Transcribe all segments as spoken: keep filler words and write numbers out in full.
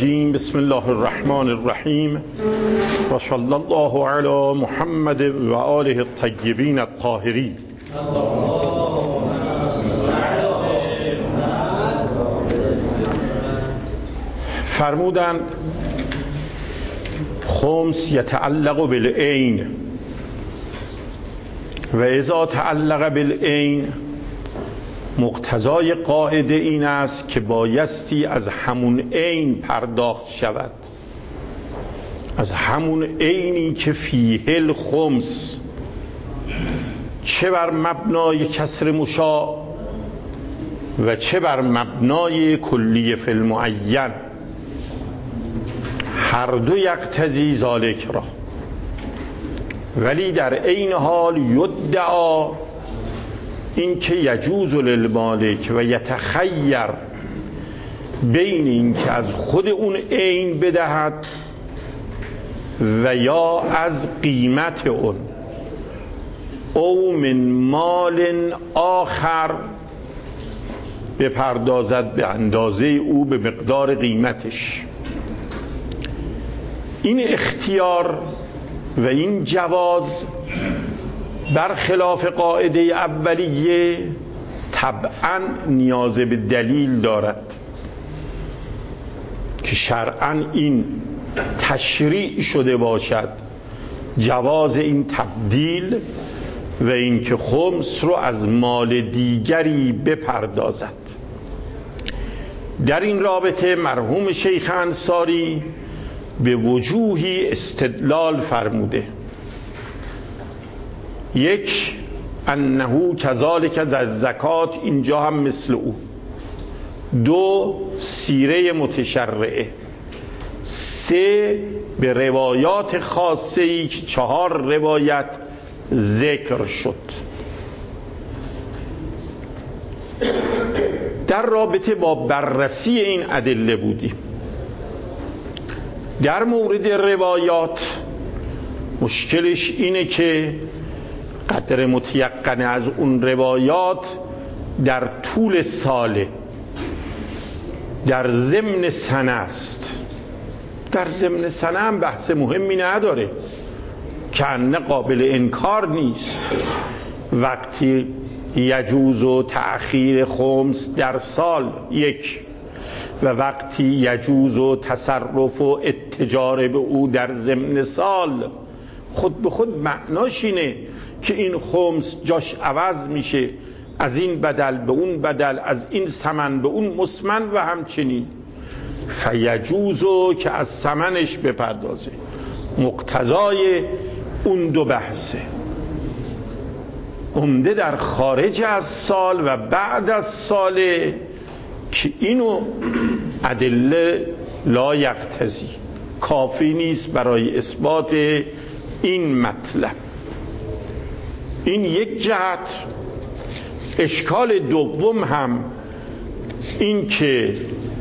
الرجیم. بسم الله الرحمن الرحیم و صلی الله علی محمد و آله الطیبین الطاهرین. فرمودند خمس یتعلق بالعین و اذا تعلق بالعین، مقتضای قاعده این است که بایستی از همون عین پرداخت شود، از همون عینی که فیه الخمس، چه بر مبنای کسر مشاع و چه بر مبنای کلیه فی المعین، هر دو یقتضی ذالک را، ولی در عین حال یدعا این که یجوز للمالک و یتخیر بین این که از خود اون عین بدهد و یا از قیمت اون، او من مال آخر بپردازد به اندازه او به مقدار قیمتش. این اختیار و این جواز برخلاف قاعده اولیه طبعا نیاز به دلیل دارد که شرعاً این تشریع شده باشد، جواز این تبدیل و این که خمس رو از مال دیگری بپردازد. در این رابطه مرحوم شیخ انصاری به وجوهی استدلال فرموده. یک، انه کذالک در زکات، اینجا هم مثل او. دو، سیره متشرعه. سه، به روایات خاصه ای که چهار روایت ذکر شد. در رابطه با بررسی این ادله بودیم. در مورد روایات مشکلش اینه که قدر متیقن از اون روایات در طول ساله، در ضمن سنه است. در ضمن سنه هم بحث مهمی نداره، کنه قابل انکار نیست. وقتی یجوز و تأخیر خمس در سال یک و وقتی یجوز و تصرف و اتجار به او در ضمن سال، خود به خود معناش اینه که این خمس جاش عوض میشه، از این بدل به اون بدل، از این ثمن به اون مسمن و همچنین. فیجوزو که از ثمنش بپردازه، مقتضای اون دو بحثه. عمده در خارج از سال و بعد از ساله که اینو ادله لا یقتضی، کافی نیست برای اثبات این مطلب. این یک جهت. اشکال دوم هم این که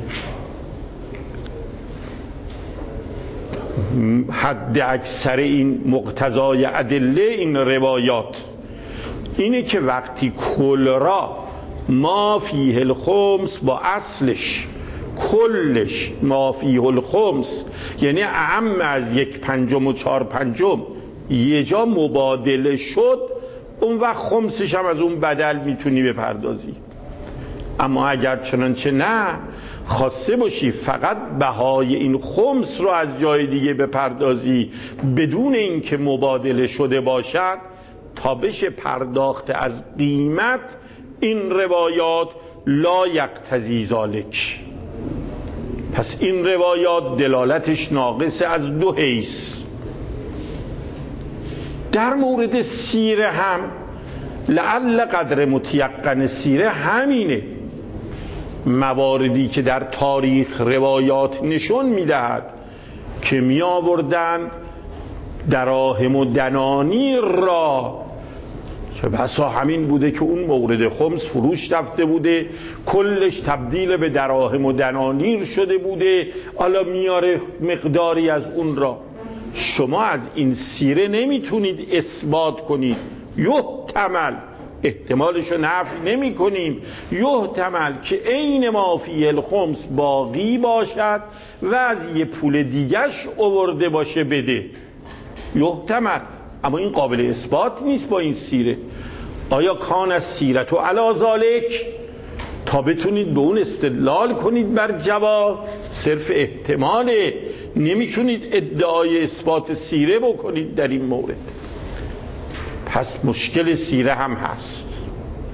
حد اکثر این مقتضای ادله این روایات اینه که وقتی کل را ما فیه الخمس با اصلش کلش ما فیه الخمس، یعنی اعم از یک پنجم و چهار پنجم یه جا مبادله شد، اون وقت خمسش هم از اون بدل میتونی بپردازی. اما اگر چنانچه نه خواسته باشی فقط بهای این خمس رو از جای دیگه بپردازی بدون اینکه مبادله شده باشد تا بشه پرداخت از قیمت، این روایات لا یقتضی ذالک. پس این روایات دلالتش ناقص از دو حیث. در مورد سیره هم لعل قدر متیقن سیره همینه. مواردی که در تاریخ روایات نشون میدهد که می آوردند دراهم و دنانیر را، چه بسا همین بوده که اون مورد خمس فروش رفته بوده، کلش تبدیل به دراهم و دنانیر شده بوده، حالا میاره مقداری از اون را. شما از این سیره نمیتونید اثبات کنید، یحتمل، احتمالشو نفی نمی کنیم، یحتمل که عین ما فی الخمس باقی باشد و از یه پول دیگش آورده باشه بده، یحتمل. اما این قابل اثبات نیست با این سیره. آیا کان از سیرت و علی ذالک، تا بتونید به اون استدلال کنید بر جواب؟ صرف احتماله، نمیتونید ادعای اثبات سیره بکنید در این مورد. پس مشکل سیره هم هست.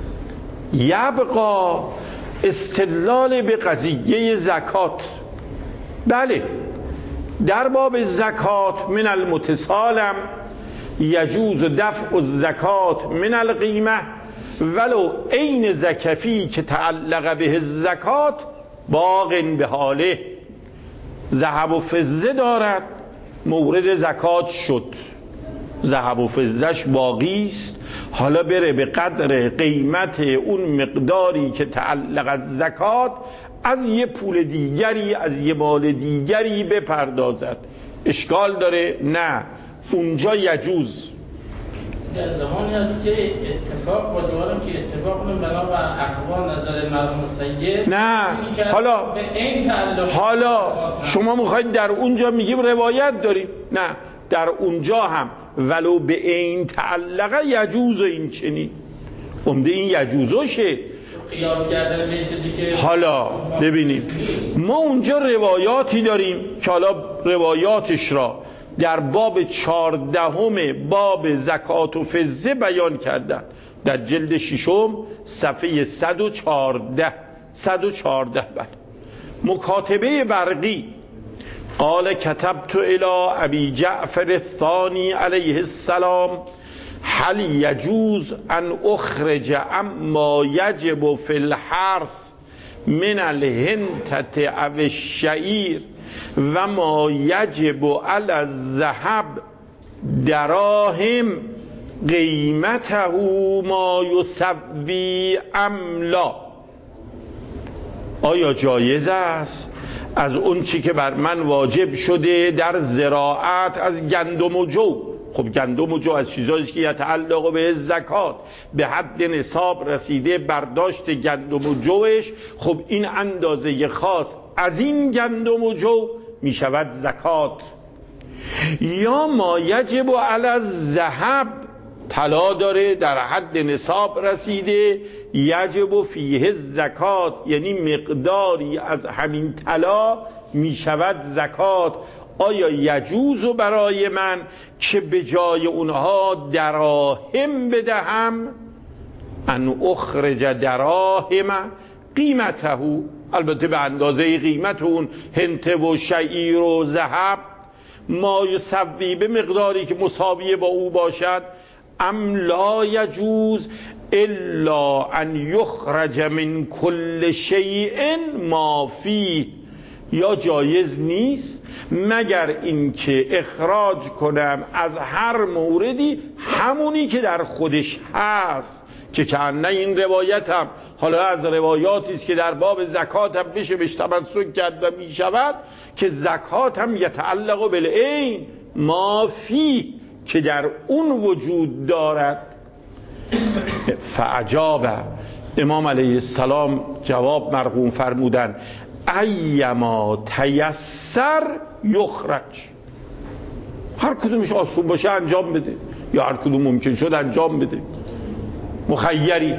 یبقا استدلال به قضیه زکات. بله، در باب زکات من المتصالم یجوز دفع الزکات من القیمه ولو عین زکفی که تعلق به زکات باق به حاله. ذهب و فضه دارد، مورد زکات شد، ذهب و فضهش باقی است، حالا بره به قدر قیمت اون مقداری که تعلق از زکات از یه پول دیگری، از یه مال دیگری بپردازد. اشکال داره؟ نه، اونجا یجوز. در زمانی است که اتفاق با جوارم که اتفاق من بنا و اخبار نظر مرحوم سید. نه حالا حالا شما میخواید در اونجا میگیم روایت داریم، نه در اونجا هم ولو به این تعلقه یجوز. این چنین عمده این یجوزشه. قیاس کردن به چیزی که حالا ببینیم ما اونجا روایاتی داریم که حالا روایاتش را در باب چهاردهم باب زکات و فضه بیان کردن در جلد ششم صفحه صد و چهارده صد و چهارده. بله، مکاتبه برقی قال کتبت الی ابی جعفر الثانی علیه السلام هل یجوز ان اخرج اما یجب فی الحرث من الهنتة او الشعیر و ما یجب علی الذهب دراهم قیمته ما یسوی ام لا. آیا جایز است از اون چی که بر من واجب شده در زراعت از گندم و جو؟ خب گندم و جو از چیزایی که یتعلق به زکات به حد نصاب رسیده، برداشت گندم و جوش، خب این اندازه خاص از این گندم و جو می شود زکات. یا ما یجب علی الذهب، طلا داره در حد نصاب رسیده، یجب فیه زکات، یعنی مقداری از همین طلا می شود زکات. آیا یجوز برای من که به جای اونها دراهم بدهم؟ ان اخرج دراهم قیمته، البته به اندازه قیمت اون هنته و شعیر و ذهب، ما یسوی، به مقداری که مساویه با او باشد. ام لا یجوز الا ان یخرج من کل شیء ما فیه، یا جایز نیست مگر اینکه اخراج کنم از هر موردی همونی که در خودش هست. که کنه این روایت هم حالا از روایاتی است که در باب زکات هم بشه بهش تمسک کرد و می شود که زکات هم یتعلق بالعین ما فی، که در اون وجود دارد. فعجاب، امام علیه السلام جواب مرقوم فرمودن ایما تیسر یخرج، هر کدومش آسون باشه انجام بده، یا هر کدوم ممکن شد انجام بده، مخیری.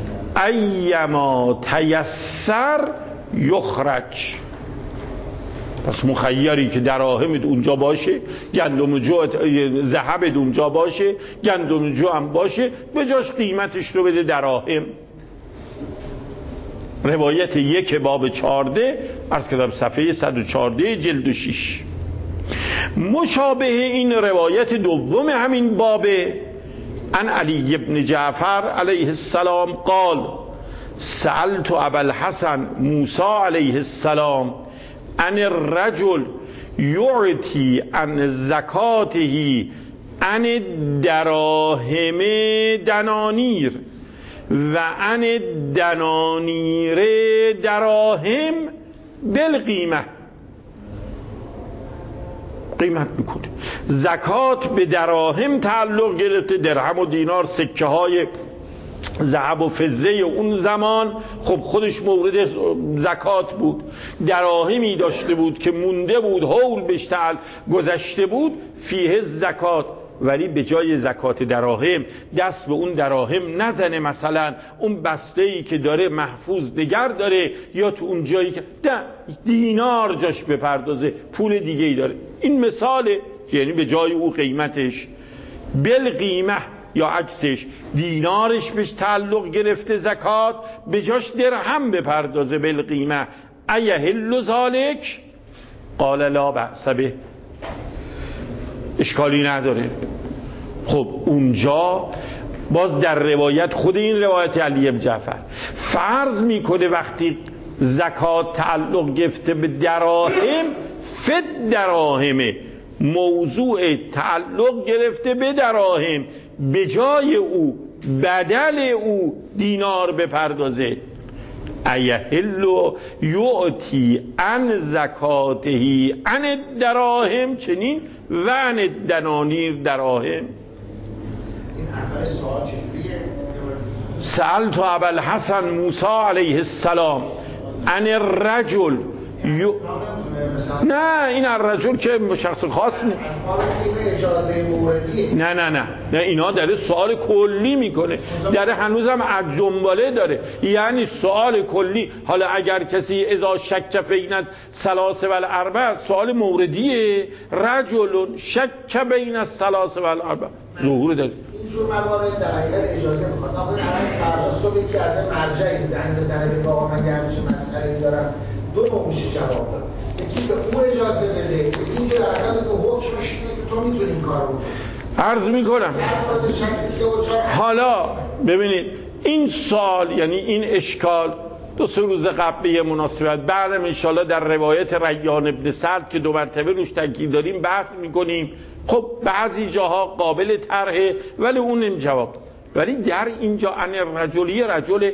ایما تیسر یخرج، پس مخیری که دراهمت اونجا باشه، گندم جو ذهبت اونجا باشه، گندم جو هم باشه، به جاش قیمتش رو بده دراهم. روایت یک باب چارده عرض کردم صفحه صد و چارده جلد و شش. مشابه این روایت دوم همین بابه ان علی ابن جعفر علیه السلام قال سألت ابا الحسن موسی علیه السلام ان الرجل یعطی عن زکاته عن دراهم دنانیر و عن دنانیر دراهم بالقیمه، قیمت میکنه. زکات به دراهم تعلق گرفته، درهم و دینار سکه های ذهب و فضه اون زمان خب خودش مورد زکات بود، دراهمی داشته بود که مونده بود، حول بشتعل گذشته بود، فیه زکات، ولی به جای زکات دراهم دست به اون دراهم نزنه، مثلا اون بسته‌ای که داره محفوظ نگر داره، یا تو اون جایی که دینار جاش بپردازه، پول دیگه ای داره. این مثاله، یعنی به جای او قیمتش بالقیمه یا عکسش دینارش بهش تعلق گرفته زکات، به جاش درهم بپردازه بالقیمه. ایحل ذالک قال لا بأس به، اشکالی نداره. خب اونجا باز در روایت، خود این روایت علی بن جعفر فرض میکنه وقتی زکات تعلق گرفته به دراهم، فد دراهمه، موضوع تعلق گرفته به دراهم، به جای او بدل او دینار بپردازه. ایحل یعطی عن زکاته عن الدراهم چنین و عن الدنانیر دراهم. این اول سوال چجوریه؟ سألت ابا الحسن موسی علیه السلام عن الرجل یو... نه این الرجل که شخص خاص نه. اجازه موردیه. نه نه نه نه اینا داره سوال کلی میکنه، داره هنوزم از جنباله داره، یعنی سوال کلی. حالا اگر کسی اذا شک بین الثلاث والاربع، سوال موردیه، رجل شک بین الثلاث والاربع ظهور داره. اینجور موارد در حقیقت اجازه میخواد. ناخن الان فردا صبح که از مرجعی زنگ بزنه به آقا من گردش مسئله دارم، دو نوع میشه جواب داد. یکی به او اجازه بده، این که در حقیقت دو حکمش اینه که تو میتونی این کارو بکنی. عرض میکنم حالا ببینید این سال، یعنی این اشکال دو سه روز قبل به یه مناسبت، بعدم انشالله در روایت ریان ابن سعد که دو مرتبه روش تاکید داریم بحث میکنیم. خب بعضی جاها قابل طرحه ولی اون نمی جواب. ولی در اینجا ان رجلی رجل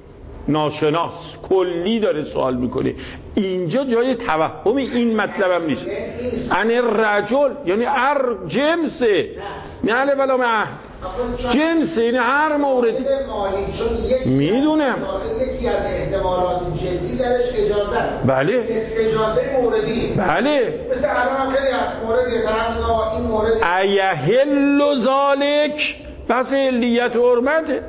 ناشناس کلی داره سوال میکنه، اینجا جای توهم این مطلب هم نیست. ان رجل یعنی هر جنسه، نه نه ولا مع جنسه، یعنی هر موردی میدونم. یکی از احتمالات جدی درش اجازه است. بله. اجازه موردی. بله. مثل الان هم خیلی از موردی طرف میگه این مورد ایحل ذالک، پس علیت حرمته.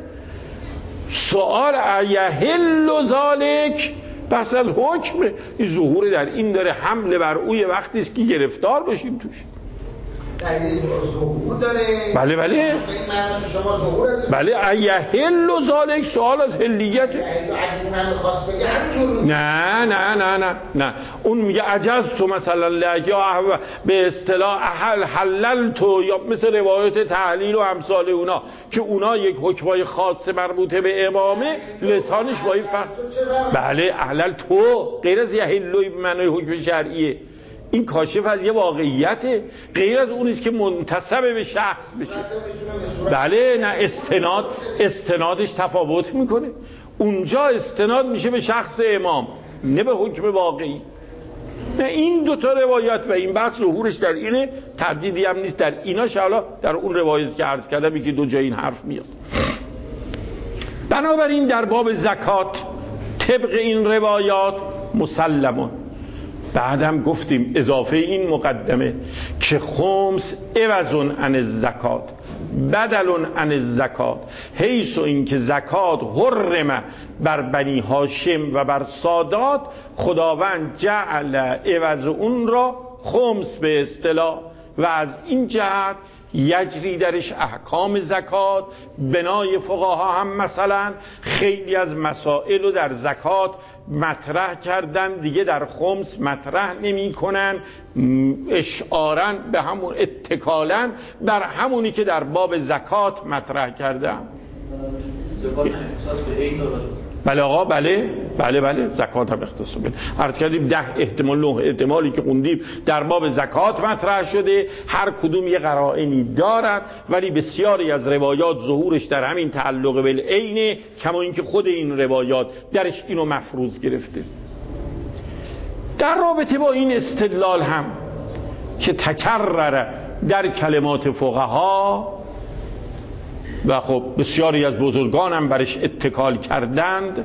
سوال ایحل ذالک پس از حکم، این ظهور در این داره حمله بر اوی وقتی است که گرفتار باشیم توش. یعنی ظهور داره. بله بله. این معنی شما ظهور داره. بله ایحل ذالک سوال از حلیت. اگه اونم می‌خواست بگه همینجور. نه نه نه نه نه اون میگه عجز تو مثلا لگه به اصطلاح احل حلل تو، یا مثل روایت تحلیل و امثال اونا که اونا یک حکمای خاص مربوطه به امامه لسانش با این فرق. بله احلل تو غیر از یحلوی به معنای حکم شرعیه، این کاشف از یه واقعیته، غیر از اونیست که منتسب به شخص بشه. بله نه استناد استنادش تفاوت میکنه، اونجا استناد میشه به شخص امام نه به حکم واقعی. نه این دوتا روایت و این بحث ظهورش در اینه، تردیدی هم نیست در اینا. شاءالله در اون روایت که عرض کردم یکی دو جای این حرف میاد. بنابراین در باب زکات طبق این روایات مسلمون. بعدم گفتیم اضافه این مقدمه که خمس عوض عن الزکات بدل عن الزکات، حیث این که زکات حرم بر بنی هاشم و بر سادات، خداوند جعل عوض اون را خمس به اصطلاح، و از این جهت یجری درش احکام زکات. بنای فقها هم مثلا خیلی از مسائل رو در زکات مطرح کردن، دیگه در خمس مطرح نمی کنن، اشعارن به همون اتکالن بر همونی که در باب زکات مطرح کردن. زکات هم اختصاص به عین داره. بله آقا بله بله بله زکات هم اختصاص بده. عرض کردیم ده احتمال نه احتمالی که خوندیم در باب زکات مطرح شده، هر کدوم یه قرائنی دارد، ولی بسیاری از روایات ظهورش در همین تعلق بالعینه، کما اینکه خود این روایات درش اینو مفروض گرفته. در رابطه با این استدلال هم که تکرر در کلمات فقها، و خب بسیاری از بزرگانم برش اتکال کردند،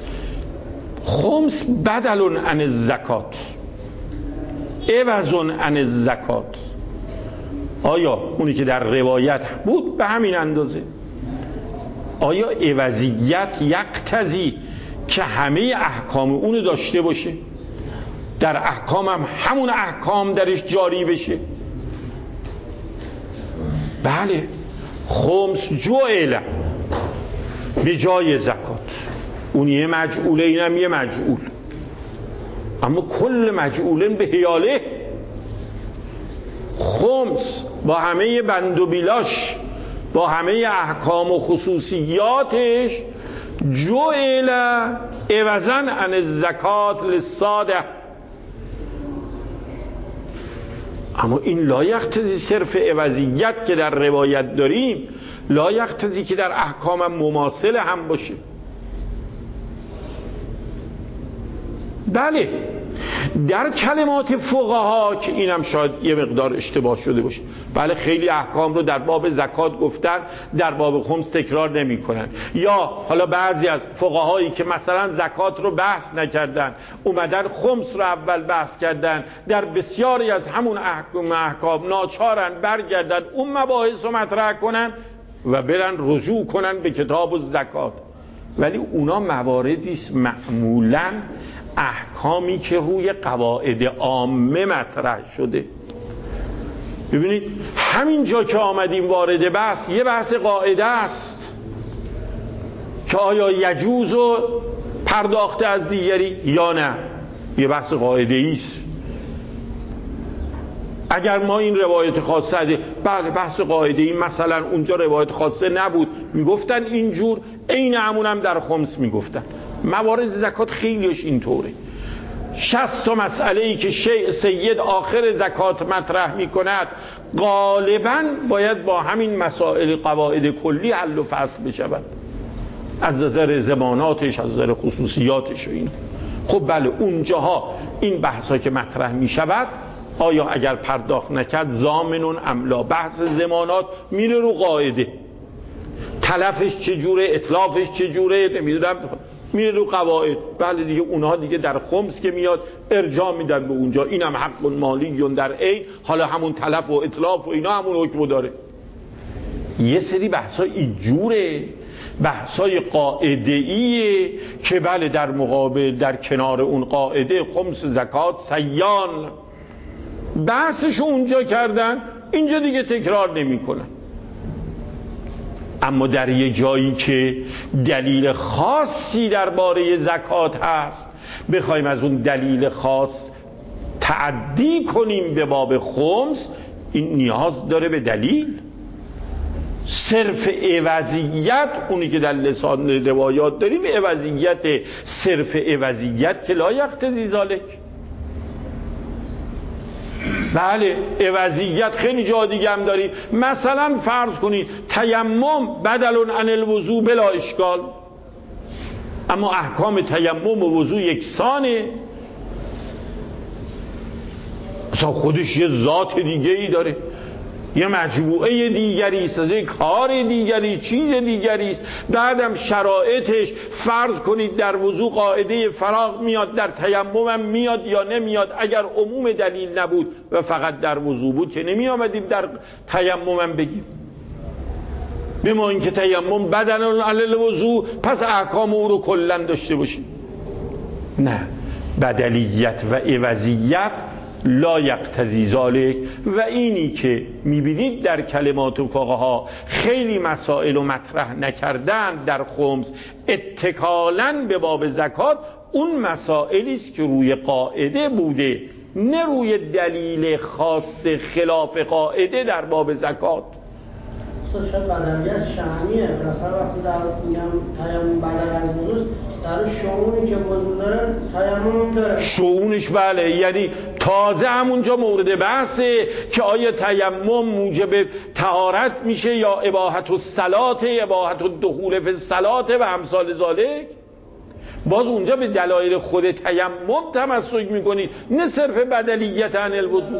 خمس بدل عن الزکات، عوض عن الزکات. آیا اونی که در روایت بود به همین اندازه؟ آیا عوضیت یقتضی که همه احکام اونو داشته باشه؟ در احکام هم همون احکام درش جاری بشه؟ بله، خمس جعل به جای زکات، اون یه مجعوله، اینم یه مجعول، اما کل مجعولن به حیاله. خمس با همه بند و بیلاش، با همه احکام و خصوصیاتش، جعل عوضاً عن الزکات للساده. اما این لا یقتضی صرف عوضیت که در روایت داریم، لا یقتضی که در احکام هم مماثل هم باشه. بله، در کلمات فقها که اینم شاید یه مقدار اشتباه شده باشه، بله خیلی احکام رو در باب زکات گفتن، در باب خمس تکرار نمی کنن. یا حالا بعضی از فقهایی که مثلا زکات رو بحث نکردن، اومدن خمس رو اول بحث کردن، در بسیاری از همون احکام احکام ناچارن برگردن اون مباحث رو مطرح کنن و برن رجوع کنن به کتاب الزکات. ولی اونا مواردی است معمولاً احکامی که روی قواعد عامه مطرح شده. ببینید همین جا که آمدیم وارد بحث، یه بحث قاعده است که آیا یجوز و پرداخته از دیگری یا نه، یه بحث قاعده ایست. اگر ما این روایت خاصه ده، بله بحث قاعده ای، مثلا اونجا روایت خاصه نبود میگفتن اینجور، عین همون هم در خمس میگفتن. موارد زکات خیلیش اینطوره. شصت تا مسئله ای که سید آخر زکات مطرح می کند غالباً باید با همین مسائل قواعد کلی حل و فصل بشود، از نظر زماناتش، از نظر خصوصیاتش و اینا. خب بله اونجاها این بحثا که مطرح می شود، آیا اگر پرداخت نکرد ضامنون املا، بحث زمانات میره رو قاعده، تلفش چجوره، اطلافش چجوره، نمیدونم میره رو قواعد. بله دیگه اونها دیگه در خمس که میاد ارجاع میدن به اونجا، اینم حق مالی در عین، حالا همون تلف و اطلاف و اینا همون حکم داره. یه سری بحثا اینجوره، بحثای قاعده‌ایه که بله در مقابل، در کنار اون قاعده خمس زکات سیان بحثش اونجا کردن، اینجا دیگه تکرار نمی کنن. اما در یه جایی که دلیل خاصی درباره زکات هست، بخوایم از اون دلیل خاص تعدی کنیم به باب خمس، این نیاز داره به دلیل. صرف عوضیت، اونی که در لسان روایات داریم، عوضیت، صرف عوضیت که لا یقتضی ذالک. بله عوضیت خیلی جا دیگه هم داریم. مثلا فرض کنید تیمم بدل عن الوضوء بلا اشکال، اما احکام تیمم و وضوء یکسانه، اصلا خودش یه ذات دیگه ای داره، یه مجموعه دیگری است، یه کار دیگری، چیز دیگری است. بعدم شرایطش، فرض کنید در وضو قاعده فراغ میاد، در تیمم هم میاد یا نمیاد. اگر عموم دلیل نبود و فقط در وضو بود که نمی آمدیم در تیمم هم بگیم به ما اینکه تیمم بدن علی الوضو، پس احکام او رو کلا داشته باشیم. نه، بدلیت و عوضیت لا یقتضی ذالک. و اینی که میبینید در کلمات فقها خیلی مسائل رو مطرح نکردن در خمس اتکالاً به باب زکات، اون مسائلی است که روی قاعده بوده، نه روی دلیل خاص خلاف قاعده در باب زکات. شاید بدلیت شأنیه، بالاخره وقتی در میگم تیمم بدل از وضو، در شؤونی که وضو داره تیمم داره، شؤونش بله، یعنی تازه همونجا مورد بحثه که آیا تیمم موجب طهارت میشه یا اباحت الصلات، اباحت الدخول فی الصلات و امثال ذالک. باز اونجا به دلایل خود تیمم تمسک میکنید، نه صرف بدلیت عن الوضو.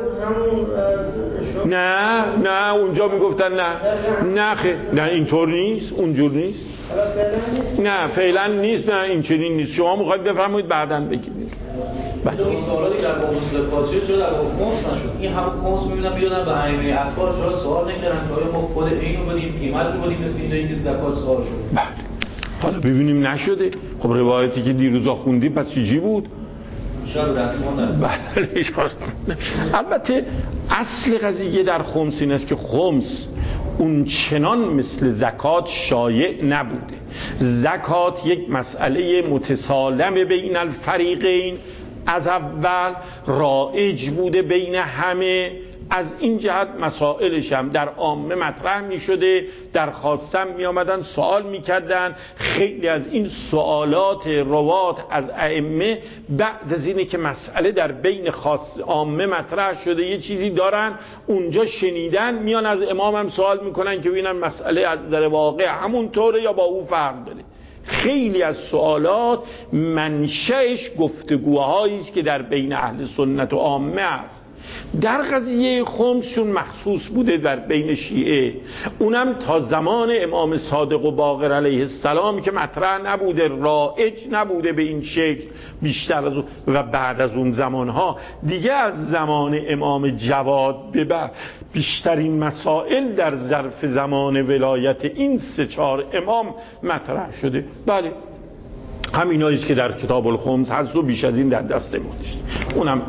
نه نه اونجا میگفتن نه نه خیلی نه اینطور نیست، اونجور نیست، نه فعلا نیست، نه این چنین نیست. شما میخواید بفرمایید بعداً بگید. بله این سوالی در باب زکات چرا در باب خمس نشد؟ این همون خمس میبینم بیادن به ائمه اطهار چرا سوال نکردن که آیا ما خود اینو بدیم قیمت رو بدیم مثل این که زکات سوال شد؟ بله حالا ببینیم نشده. خب روایتی که دیروزا خوندیم پس چیزی بود؟ شاید رسمان نرسید. بله البته اصل قضیه در خمس این است که خمس اون چنان مثل زکات شایع نبوده. زکات یک مسئله متسالم بین الفریقین از اول رایج بوده بین همه، از این جهت مسائلش هم در عامه مطرح می شده، در خاصم می آمدن سوال می کردن. خیلی از این سوالات روات از ائمه بعد از اینه که مسئله در بین خاص عامه مطرح شده یه چیزی دارن اونجا شنیدن، میان از امام هم سوال میکنن که ببینن مسئله از در واقع همون طوره یا با او فرق داره. خیلی از سوالات منشأش گفتگوهایی است که در بین اهل سنت و عامه است. در قضیه خمسشون مخصوص بوده در بین شیعه، اونم تا زمان امام صادق و باقر علیه السلام که مطرح نبوده، رایج نبوده به این شکل بیشتر از اون. و بعد از اون زمانها دیگه از زمان امام جواد به بعد بیشترین مسائل در ظرف زمان ولایت این سه چهار امام مطرح شده. بله همینایی است که در کتاب الخمس هست و بیش از این در دست ما نیست. اونم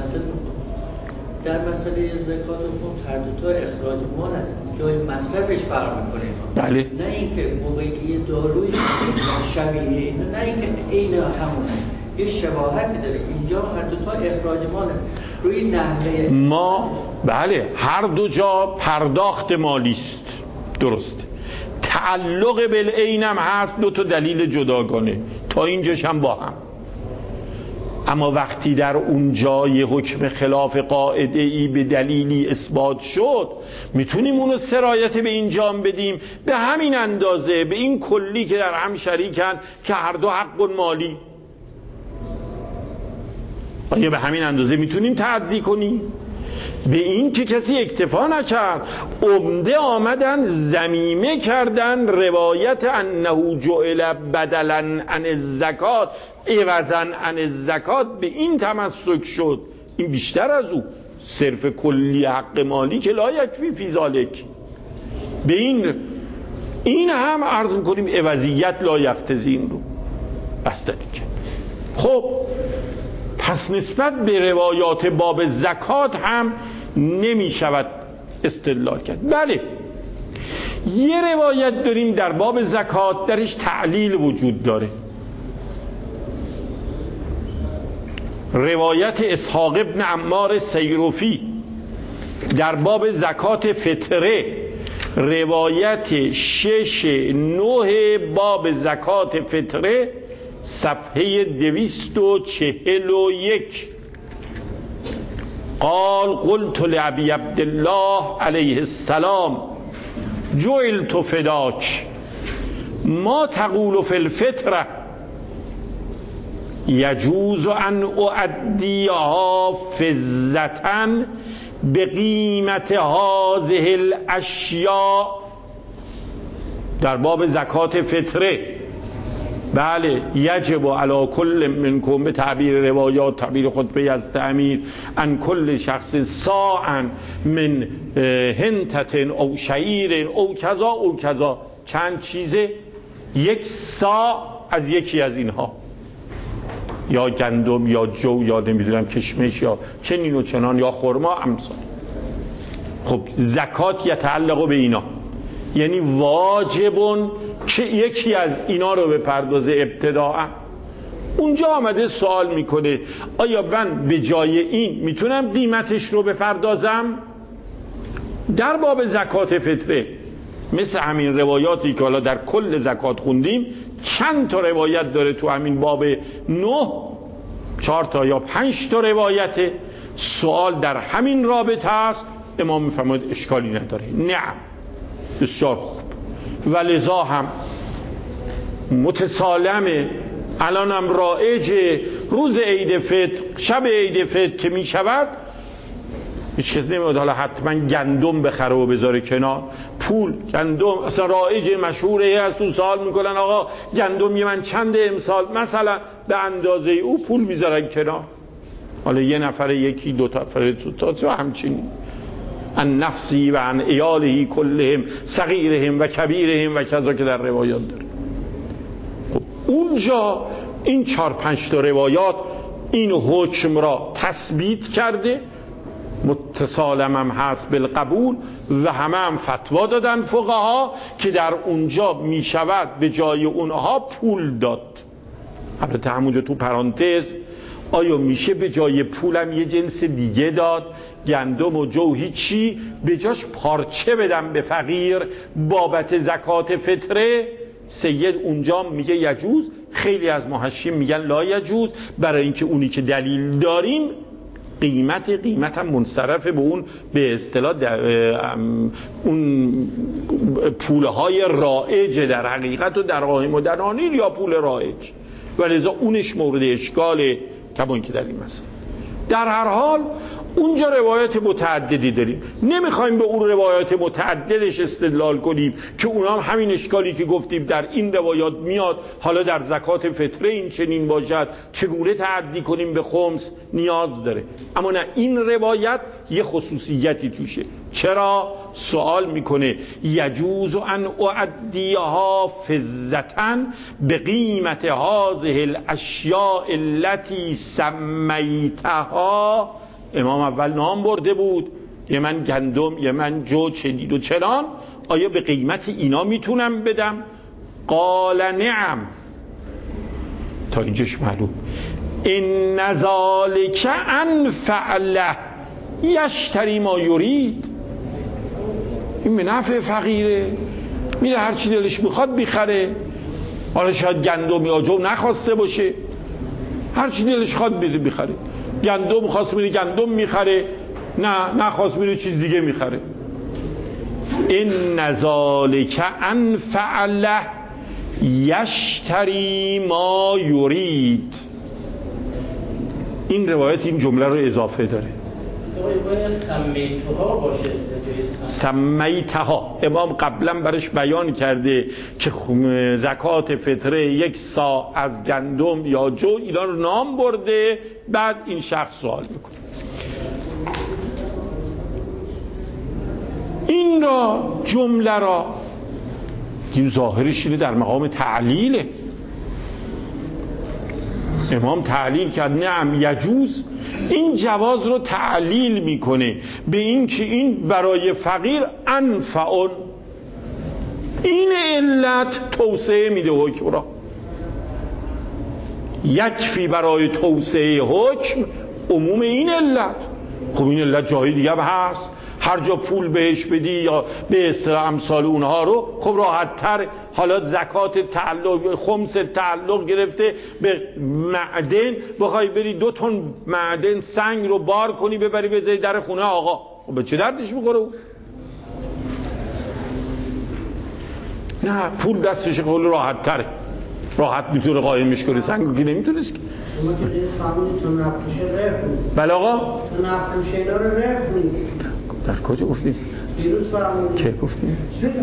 در مسئله زکات و خمس هر دو تا اخراج مال است، جای مصرفش فرق میکنه. بله نه اینکه موقعی یه داروی شبیه اینه، نه اینکه عین همونه، یه شباهتی داره. اینجا هر دو تا اخراج مال روی نحوه ما بله هر دو جا پرداخت مالی است، درست. تعلق بالعین هم هست، دو تا دلیل جداگانه، تا اینجاش هم با هم. اما وقتی در اون جای حکم خلاف قاعده ای به دلیلی اثبات شد، میتونیم اونو سرایت به اینجا بدیم به همین اندازه، به این کلی که در هم شریکن که هر دو حق مالی، آیا به همین اندازه میتونیم تعدی کنیم؟ به این که کسی اکتفا نکرد، عمده آمدن زمیمه کردن روایت انه جعل بدلا عن الزکات عوضا عن الزکات، به این تمسک شد. این بیشتر از او صرف کلی حق مالی که لا یکفی فی ذالک، به این این هم عرض میکنیم عوضیت لا یقتضی این رو بس دیگه. خب پس نسبت به روایات باب زکات هم نمی شود استدلال کرد. بله یه روایت داریم در باب زکات درش تعلیل وجود داره، روایت اسحاق ابن عمار سیروفی در باب زکات فطره، روایت شش نه باب زکات فطره صفحه دویست و چهل و یک. قال قلت لعبی عبدالله علیه السلام جعلت فداک ما تقول فی الفطره یجوز ان اعدیها فضة بقیمت هذه الاشیاء. در باب زکات فطره بله یجب علی کل منکم به تعبیر روایات، تعبیر خطبه از امیر، ان کل شخص صاعا من هنتت او شعیر او کذا او کذا، چند چیزه، یک صاع از یکی از اینها، یا گندم یا جو یا نمیدونم کشمش یا چنین و چنان یا خرما امثال. خب زکات یتعلق به اینا، یعنی واجبون که یکی از اینا رو به پردازه ابتداء. اونجا آمده سوال میکنه آیا من به جای این میتونم قیمتش رو بپردازم؟ در باب زکات فطره مثل همین روایاتی که حالا در کل زکات خوندیم، چند تا روایت داره تو همین باب نه، چهار تا یا پنج تا روایت. سوال در همین رابطه است، امام میفرماید اشکالی نداره. نعم بسیار خوب. و لذا هم متسالم الانم رایج روز عید فطر، شب عید فطر که می شود هیچ کس نمیاد حالا حتما گندم بخره و بذاره کنار. پول، گندم اصلا رایج مشهوره. از تو سوال میکنن آقا گندم یه من چند امسال، مثلا به اندازه او پول میذارن کنار. حالا یه نفر یکی دو تا نفر تو تا همچنین. ان نفسی و ان ایالهی کلهم صغیرهم و کبیرهم و کذا که در روایات داره. خب اونجا این چهار پنج تا روایات این حکم را تثبیت کرده، متصالم هم هست بالقبول و همه هم فتوا دادن فقها که در اونجا می شود به جای اونها پول داد. البته همونجا تو پرانتز آیا میشه به جای پولم یه جنس دیگه داد؟ گندم و جو هیچی، به جاش پارچه بدم به فقیر بابت زکات فطره؟ سید اونجا میگه یجوز، خیلی از محشیم میگن لا یجوز، برای اینکه اونی که دلیل داریم قیمت قیمت هم منصرف به اون به اصطلاح اون پولهای رایج در حقیقت و دراهم و دنانیر یا پول رایج، ولذا اونش مورد اشکاله کما اینکه در این مسئله. در هر حال اونجا روایت متعددی داریم، نمیخوایم به اون روایات متعددش استدلال کنیم که اونا هم همین اشکالی که گفتیم در این روایات میاد، حالا در زکات فطره این چنین باشد چگونه تعدی کنیم به خمس نیاز داره. اما نه، این روایت یه خصوصیتی توشه. چرا؟ سوال میکنه یجوز ان اعدیها فضةً به قیمت هذه الاشیاء التي سمیتها. امام اول نام برده بود، یه من گندم، یه من جو، چنین و چنان، آیا به قیمت اینا میتونم بدم؟ قال نعم. تا اینجاش معلوم. ان ذلک انفع له یشتری ما یرید. این به نفع فقیره، میره هر چی دلش میخواد بخره. حالا شاید گندم یا جو نخواسته باشه، هر چی دلش خواد بده بخره. گندم خواست میره گندم میخره، نه نخواست میره چیز دیگه میخره. ان ذلک انفع له یشتری ما یرید. این روایت این جمله رو اضافه داره. سمیتها باشه. سمیتها امام قبلا برش بیان کرده که زکات فطره یک صاع از گندم یا جو اینا رو نام برده. بعد این شخص سوال میکنه. این را جمله را این ظاهرش اینه در مقام تعلیله. امام تعلیل کرد نعم یجوز، این جواز رو تعلیل میکنه به این که این برای فقیر انفعون. این علت توسعه میده حکم را. یکفی برای توسعه حکم عموم این علت. خب این علت جای دیگه هست، هر جا پول بهش بدی یا به اصطلاح امثال اونها رو خب راحت تر. حالا زکات تعلق خمس تعلق گرفته به معدن، بخوای بری دو تن معدن سنگ رو بار کنی ببری بذاری در خونه آقا، خب به چه دردش میخوره؟ نه، پول دستش خیلی راحت تره، راحت میتونه قایمش کنه، سنگو که نمیتونست که. شما که دیگه فهمیدید تو نقشه رفت نیست. بله آقا؟ تو نقشه اینا رو رفت نیست. در کجا گفتیم؟ دیروز فهمیدید. کی گفتیم؟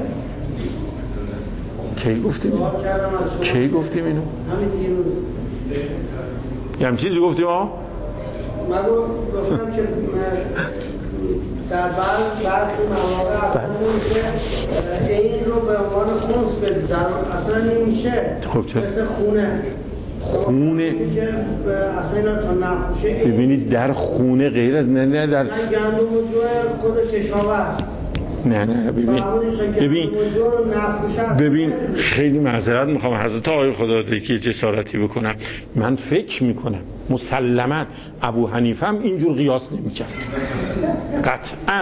کی گفتیم اینو؟ کی گفتیم اینو؟ همین دیروز. یه هم چیزی گفتیم آقا؟ من گفتم که در بعض بعضی مواقع اصلا نمیشه این رو به عنوان خمس بدید، اصلا نمیشه. خب چه؟ مثل خونه خونه اصلا اینا تا نقشه ببینید در خونه غیر از نه نه در نه گندم و جو خود کشاورز. نه نه ببین ببین ببین خیلی معذرت میخوام حضرت آقای خدادادی که جسارتی بکنم، من فکر میکنم مسلما ابو حنیفه هم اینجور قیاس نمیکرد قطعا.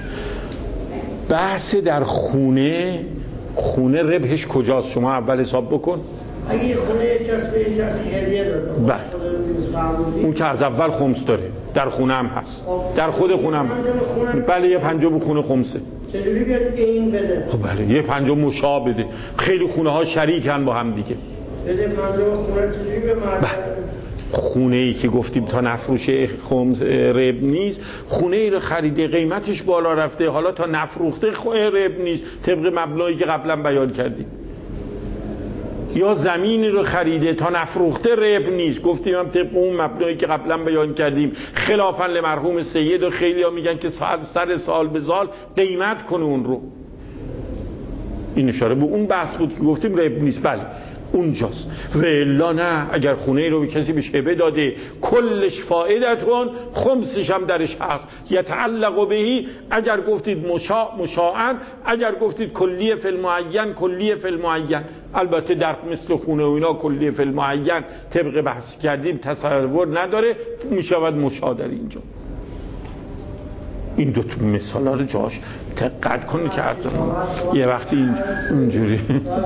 بحث در خونه، خونه ربحش کجاست؟ شما اول حساب بکن. اگه یه خونه یک کس به یک کسی هدیه داده بله اون که از اول خمس داره، در خونه هم هست، در خود خونه هم بله یه پنجم خونه خمسه. چجوری بیاد این بده؟ خب بله یه پنجم مشا بده. خیلی خونه ها شریکن با هم دیگه. بده مردم خونه چجوری به مردم خونه ای که گفتیم تا نفروش خمس رب نیست، خونه ای رو خریده قیمتش بالا رفته، حالا تا نفروخته رب نیست طبق مبلغی که قبلا بیان کردیم. یا زمینی رو خریده تا نفروخته رب نیست، گفتیم هم طبق اون مبلغی که قبلا بیان کردیم خلافا لمرحوم سید و خیلی ها میگن که سر سال به سال قیمت کنه اون رو. این اشاره به اون بحث بود که گفتیم رب نیست. بله اونجاست. و الا نه، اگر خونه رو به کسی به شبه داده کلش فائدتون خمسش هم درش هست یتعلق بهی، اگر گفتید مشاع مشاعن، اگر گفتید کلیه فی المعین کلیه فی المعین. البته در مثل خونه و اینا کلیه فی المعین طبق بحث کردیم تصور نداره، میشود مشاع در اینجا. این دو تا مثال ها رو جاش دقت کنید که اصلا یه وقتی این اونجوری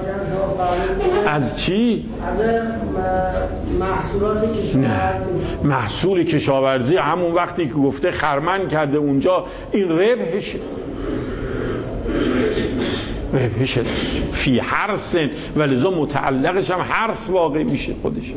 از چی؟ از محصولات کشاورزی. محصول کشاورزی همون وقتی که گفته خرمن کرده اونجا این ربحشه، ربحشه فی حرسن و لذا متعلقش هم حرس واقع میشه خودش.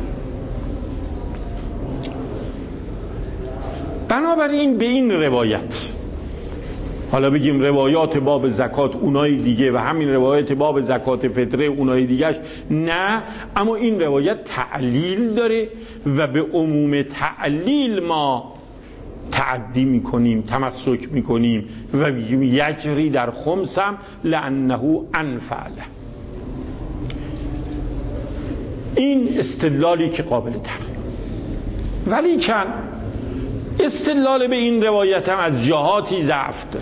بنابراین به این روایت، حالا بگیم روایات باب زکات اونای دیگه و همین روایات باب زکات فطره اونای دیگهش نه، اما این روایت تعلیل داره و به عموم تعلیل ما تعدی میکنیم، تمسک میکنیم و بگیم یجری در خمسم لانه انفعله. این استدلالی که قابل تره، ولی کن استدلال به این روایت هم از جهاتی ضعف داره.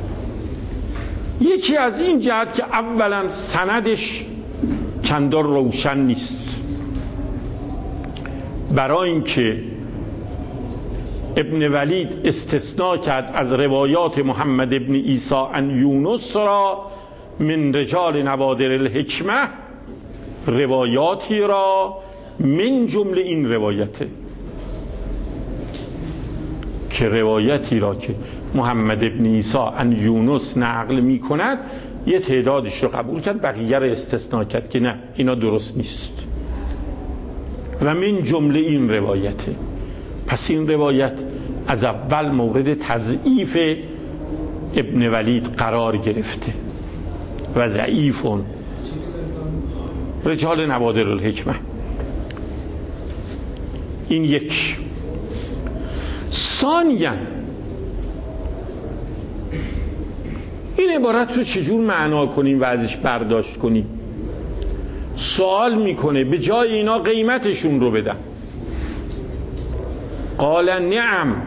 یکی از این جهت که اولا سندش چندان روشن نیست، برای اینکه ابن ولید استثناء کرد از روایات محمد ابن عیسی عن یونس را من رجال نوادر الحکمه روایاتی را من جمله این روایته، که روایتی را که محمد ابن عیسی عن یونس نقل می کند یه تعدادش رو قبول کرد، بقیه رو استثناء کرد که نه اینا درست نیست و من جمله این روایته. پس این روایت از اول مورد تضعیف ابن ولید قرار گرفته و ضعیفون رجال نوادر الحکمه. این یک. ثانیاً این عبارت رو چجور معنا کنیم و ازش برداشت کنیم؟ سوال میکنه به جای اینا قیمتشون رو بدم. قال نعم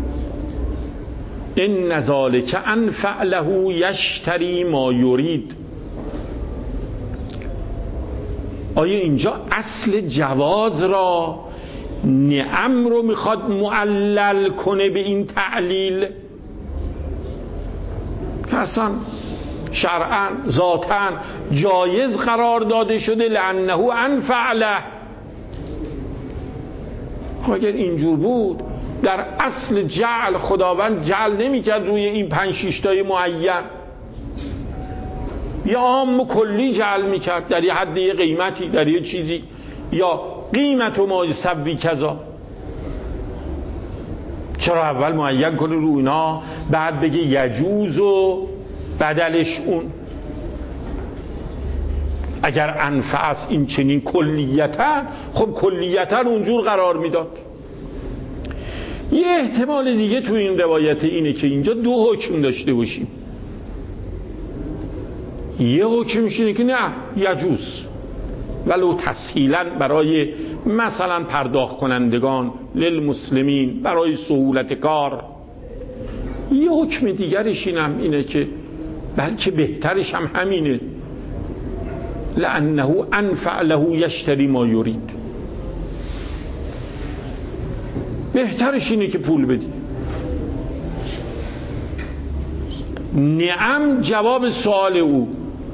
ان ذلک انفع له یشتری ما یرید. آیا اینجا اصل جواز را نعم رو میخواد معلل کنه به این تعلیل که اصلا شرعاً ذاتاً جایز قرار داده شده لانه انفع له؟ خب اگر اینجور بود در اصل جعل خداوند جعل نمیکرد روی این پنج شش تای معین، یا عام و کلی جعل میکرد در یه حد یه قیمتی در یه چیزی، یا قیمت و ما یسوی کذا. چرا اول معین کنه رو اینا بعد بگه یجوز و بدلش اون؟ اگر انفع است این چنین کلیتا، خب کلیتا اونجور قرار میداد. یه احتمال دیگه تو این روایت اینه که اینجا دو حکم داشته باشیم. یه حکمش اینه که نه یجوز ولو تسهیلا برای مثلا پرداخت کنندگان للمسلمین برای سهولت کار. یه حکم دیگرش اینم اینه که بلکه بهترش هم همینه لانه انفع له یشتری ما یرید. بهترش اینه که پول بدی. نعم جواب سوال او،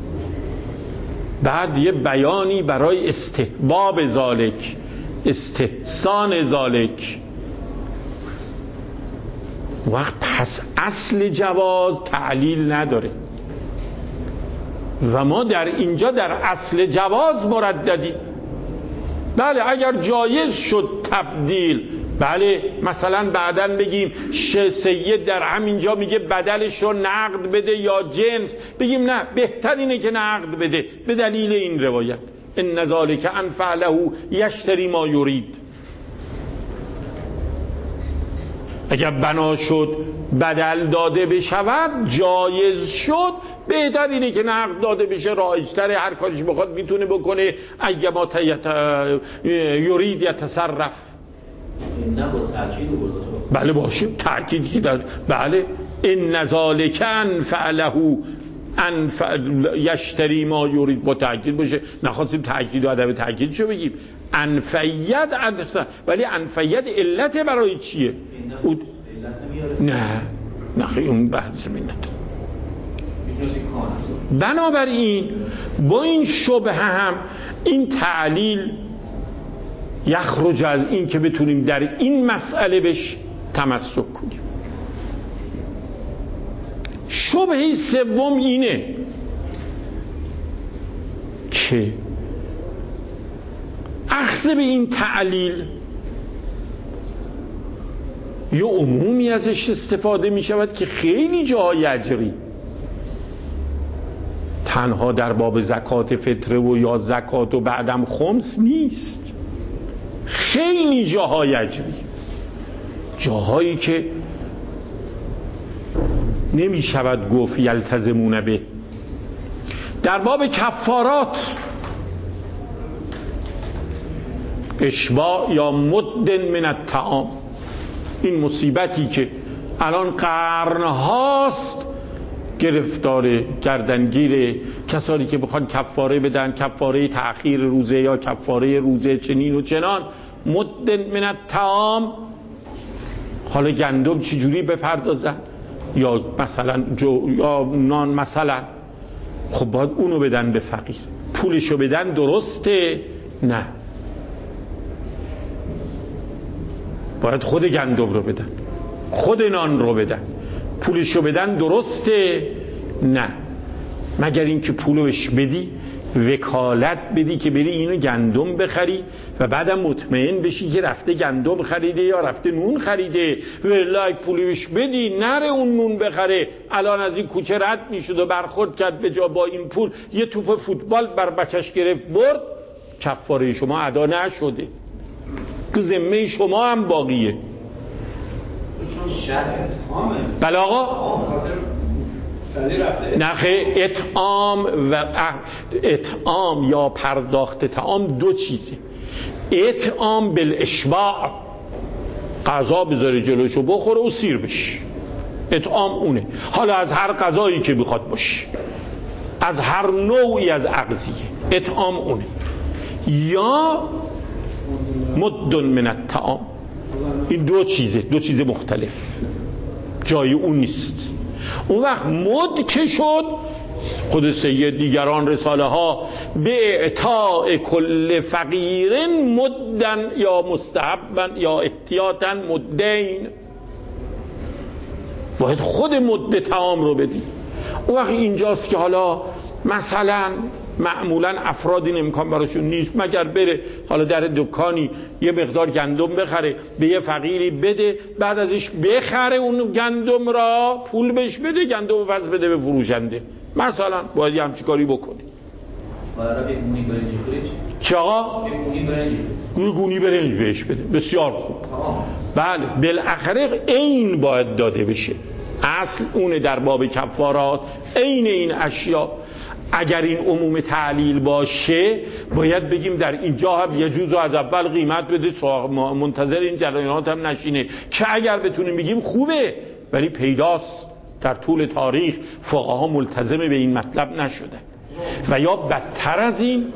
بعد یه بیانی برای استحباب ذالک، استحسان ذالک. وقت پس اصل جواز تعلیل نداره و ما در اینجا در اصل جواز مرددیم. بله اگر جایز شد تبدیل، بله مثلا بعداً بگیم سید در همینجا میگه بدلش رو نقد بده یا جنس، بگیم نه بهتر اینه که نقد بده به دلیل این روایت ان ذالک ان فعله یشتری ما یرید. اگر بنا شد بدل داده بشود، جایز شد، بهتر اینه که نقد داده بشه، رایج‌تر، هر کارش بخواد میتونه بکنه. ایما تیت یرید یتصرف. نه با تاکید گذاشته. بله باشه تاکید کی داره؟ بله ان ذالک ان فعله ان یشتری ما یرید، با تاکید باشه. نخواستیم تاکید و ادب تاکیدشو بگیم. انفید ادب، ولی انفید علت برای چیه؟ او... نه نه خیلی اون بحث منت. بنابراین با این شبهه هم این تعلیل یخرج از این که بتونیم در این مسئله بهش تمسک کنیم. شبهه سوم اینه که اخذ به این تعلیل یا عمومی ازش استفاده می شود که خیلی جای اجری، تنها در باب زکات فطره و یا زکات و بعدم خمس نیست، خیلی جاهای اجری، جاهایی که نمی شود گفت یلتزمون به. در باب کفارات اشباع یا مد من الطعام، این مصیبتی که الان قرنهاست گرفتار گردنگیر کسانی که بخوان کفاره بدن، کفاره تأخیر روزه یا کفاره روزه چنین و چنان. مد من الطعام، حالا گندم چجوری بپردازن یا مثلا جو یا نان مثلا، خب باید اونو بدن به فقیر، پولشو بدن، درسته؟ نه، باید خود گندم رو بدن، خود نان رو بدن، پولشو بدن، درسته؟ نه، مگر اینکه پولوش بدی، وکالت بدی که بری اینو گندم بخری و بعدم مطمئن بشی که رفته گندم خریده یا رفته نون خریده. والله پولوش بدی نره اون نون بخره، الان از این کوچه رد میشد و برخورد کرد به جا با این پول یه توپ فوتبال بر بچش گرفت برد، کفاره شما ادا نشده، که ذمه شما هم باقیه. بله آقا، نخه اطعام و اطعام یا پرداخت طعام دو چیزه. اطعام بالاشباع، غذا بذاره جلوشو بخوره و سیر بشه، اطعام اونه، حالا از هر غذایی که بخواد باشه، از هر نوعی از اغذیه، اطعام اونه. یا مد من الطعام، این دو چیزه، دو چیز مختلف، جای اون نیست. اون وقت مد که شد، خود سید دیگران رساله ها به اعطاء کل فقیر مدن یا مستحبن یا احتیاطن مدین، باید خود مد طعام رو بدی. اون وقت اینجاست که حالا مثلا معمولا افراد این امکان براشون نیست مگر بره حالا در دکانی یه مقدار گندم بخره به یه فقیری بده، بعد ازش بخره اون گندم را، پول بهش بده، گندم رو پس بده به فروشنده مثلا، باید یه همچی کاری بکنه. چه آقا؟ گوی گونی برنج بهش بده، بسیار خوب. بله بالاخره عین باید داده بشه، اصل اونه در باب کفارات، عین این اشیا. اگر این عموم تعلیل باشه باید بگیم در اینجا هم یجوز و از اول قیمت بده، منتظر این جریانات هم نشینه، که اگر بتونیم بگیم خوبه، ولی پیداست در طول تاریخ فقها ملتزم به این مطلب نشده. و یا بدتر از این،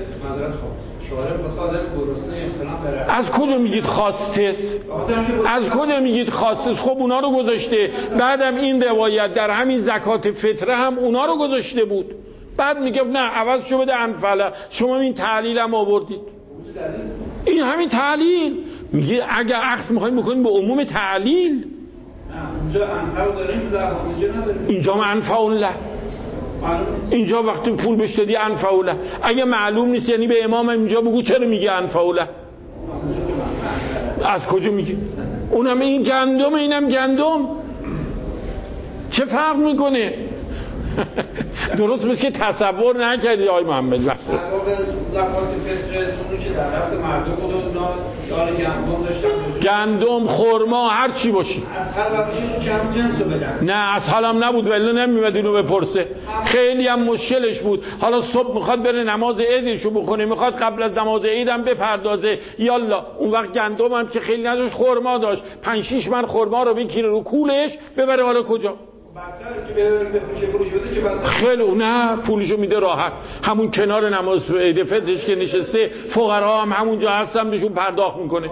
از کجا میگید خواسته؟ از کجا میگید خواسته؟ خب اونا رو گذاشته، بعدم این روایت در همین زکات فطره هم اونا رو گذاشته بود، بعد میگه نه عوض شو بده انفعله. شما این تعلیل هم آوردید، این همین تعلیل میگه اگر عکس میخوایم بکنیم به عموم تعلیل، اونجا انفعو داریم، اینجا نداریم، اینجا ما انفعو له. اینجا وقتی پول بهش دادی انفعوله، اگه معلوم نیست یعنی به امام اینجا بگو چرا میگه انفعوله؟ از کجا میگی؟ اونم این گندم اینم گندم، چه فرق میکنه؟ درست مثل که تصور نکردی آقای محمد بخش در واقع زکات فطر چون که در دست مردم بود اونا دار گندم داشتن، گندم، خرما، هر چی باشی اسهل باشی که هم جنس رو بدن. نه اسهل هم نبود ولی نمیمد اینو بپرسه، خیلی هم مشکلش بود. حالا صبح میخواد بره نماز عیدشو بخونه، میخواد قبل از نماز عید هم بپردازه، یالا اون وقت گندم هم که خیلی نداشت، خرما داشت، پنج شش من خرما رو بگیره رو کولش ببره حالا کجا؟ خیلی نه پولشو میده راحت، همون کنار نماز عید فطرش که نشسته، فقرا هم همونجا هستن بهشون پرداخت میکنه.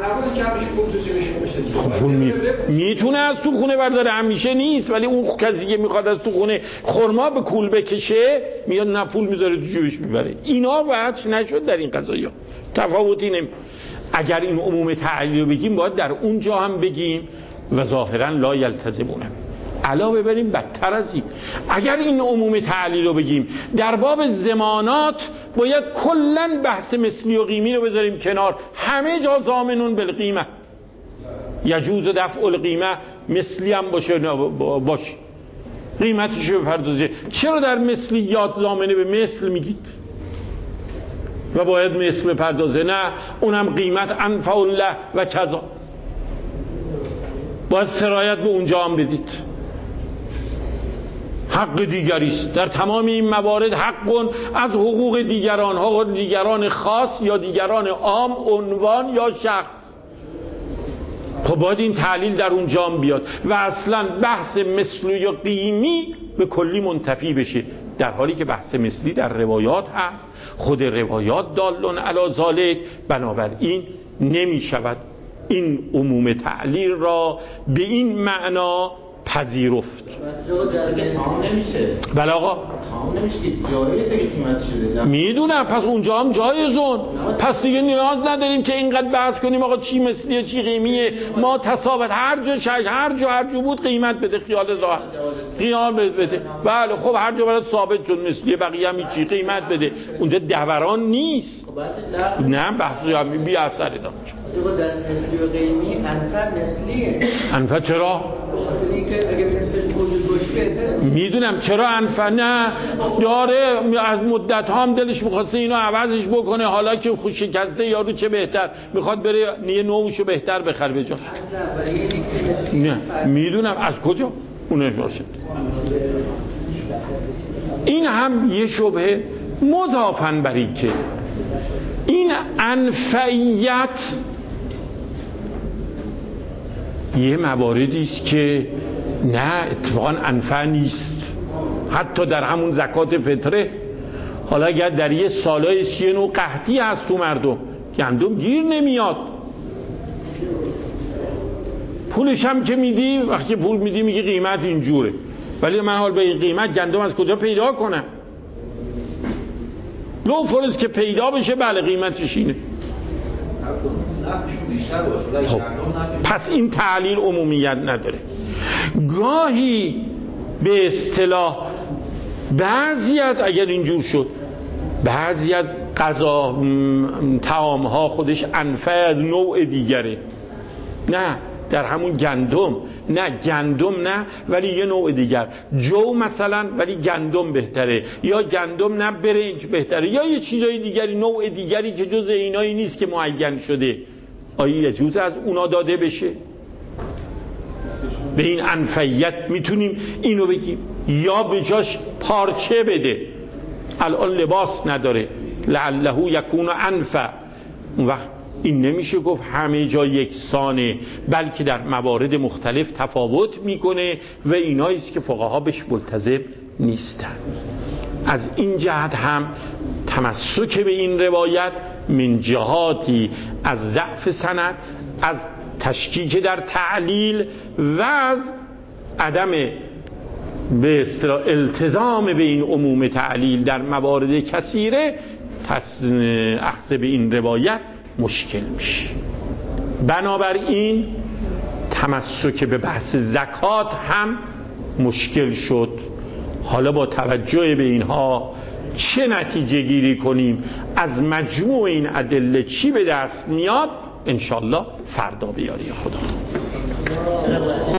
خب می... میتونه از تو خونه برداره، همیشه نیست، ولی اون کسی که میخواد از تو خونه خرما به کول بکشه میاد نه پول میذاره تو جیبش میبره. اینا وحش نشد در این قضایا، تفاوتی نمی. اگر این عموم تعلیل رو بگیم باید در اونجا هم بگیم و ظاهرا لا یلتزمونه، علاوه بریم بدتر از این. اگر این عموم تعلیل رو بگیم در باب زمانات باید کلن بحث مثلی و قیمی رو بذاریم کنار، همه جا ضامنون بالقیمه، یجوز دفع القیمه، مثلی هم باشه باشه قیمتش رو بپردازه. چرا در مثلیات ضامنه به مثل میگید و باید مثل بپردازه؟ نه اونم قیمت انفع الله و کذا، باید سرایت به اونجا هم بدید. حق دیگری است در تمام این موارد، حق از حقوق دیگران، حقوق دیگران خاص یا دیگران عام، عنوان یا شخص. خب باید این تعلیل در اونجا هم بیاد و اصلا بحث مثلی یا قیمی به کلی منتفی بشه، در حالی که بحث مثلی در روایات هست، خود روایات دالون علی ذالک. بنابراین نمی شود این عموم تعلیل را به این معنا پذیرفت. بس تمام نمیشه. بله آقا تمام نمیشه که جایزه که قیمت شده. میدونم، پس اونجا هم جایزون، پس دیگه نیاز نداریم که اینقدر بحث کنیم آقا چی مثلیه چی قیمیه. ما تساوت هر جا شای هر جا هر جو بود قیمت بده، خیال راحت خیال بده. بله خب هر جا برات ثابت شد مثلیه، بقیه هم چی قیمت بده. اونجا دوران نیست. نه بحث همین بی اثر داره. در مثلی و قیمی انفع مثلیه. انفع چرا؟ میدونم چرا انفع نه داره، از مدت ها هم دلش میخواسته اینو عوضش بکنه، حالا که خوش شکسته یارو چه بهتر میخواد بره یه نوعشو بهتر بخره به جاش. نه میدونم از کجا اونش باشه. این هم یه شبهه مضافن بر این که این انفعیت یه مواردی است که نه اتفاقا انفع نیست، حتی در همون زکات فطره. حالا اگر در یه سالایی است که نوع قحطی هست تو مردم، گندم گیر نمیاد، پولش هم که میدی، وقتی پول میدی میگه قیمت اینجوره، ولی من حال به این قیمت گندم از کجا پیدا کنم؟ لو فرض که پیدا بشه بله قیمتش اینه. خب پس این تعلیل عمومیت نداره. گاهی به اصطلاح بعضی از، اگر اینجور شد بعضی از غذا طعام ها خودش انفع از نوع دیگره، نه در همون گندم، نه گندم نه ولی یه نوع دیگر، جو مثلا ولی گندم بهتره، یا گندم نه برنج بهتره، یا یه چیزای دیگری نوع دیگری که جز اینایی نیست که معین شده. آیا یجوز از اونا داده بشه؟ به این انفعیت میتونیم اینو بگیم، یا به جاش پارچه بده، الان لباس نداره لعله یکون انفع. اون وقت این نمیشه گفت همه جا یکسانه، بلکه در موارد مختلف تفاوت میکنه و ایناییست که فقها بهش ملتزم نیستن. از این جهت هم تمسک به این روایت من جهاتی از ضعف سند، از تشکیک در تعلیل و از عدم به اصطلاح التزام به این عموم تعلیل در موارد کثیره، اخذ به این روایت مشکل میشه. بنابراین تمسک به بحث زکات هم مشکل شد. حالا با توجه به اینها چه نتیجه گیری کنیم، از مجموع این ادله چی به دست میاد، انشالله فردا به یاری خدا.